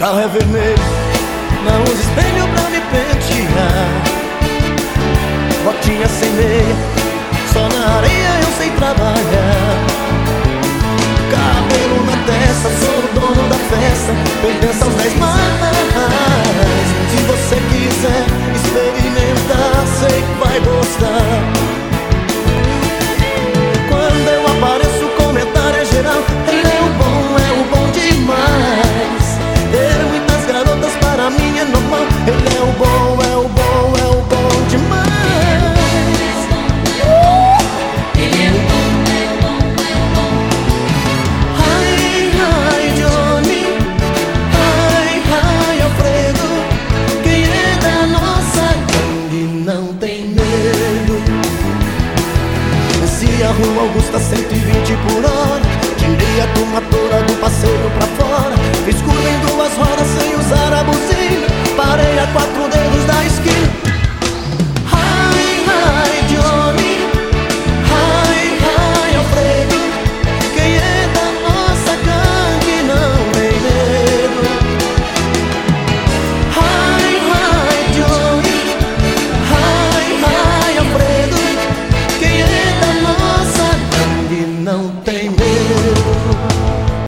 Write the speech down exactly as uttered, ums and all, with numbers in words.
carro é vermelho, não usa espelho pra me pentear. Botinha sem meia, só na areia eu sei trabalhar. Cabelo na testa, sou o dono da festa, pertence aos dez mais. Se você quiser experimentar, sei que vai gostar. Quando eu apareço, o comentário é geral: ele é o bom, é o bom demais. Ter muitas garotas para mim é normal. Ele é o bom, é o bom, é o bom demais. Ele é o bom, é o bom, é o bom. Ai, ai, Johnny, ai, ai, Alfredo, quem é da nossa gangue não tem medo. Se a rua Augusta cento e vinte por hora, tirei a turma toda do passeio pra fora.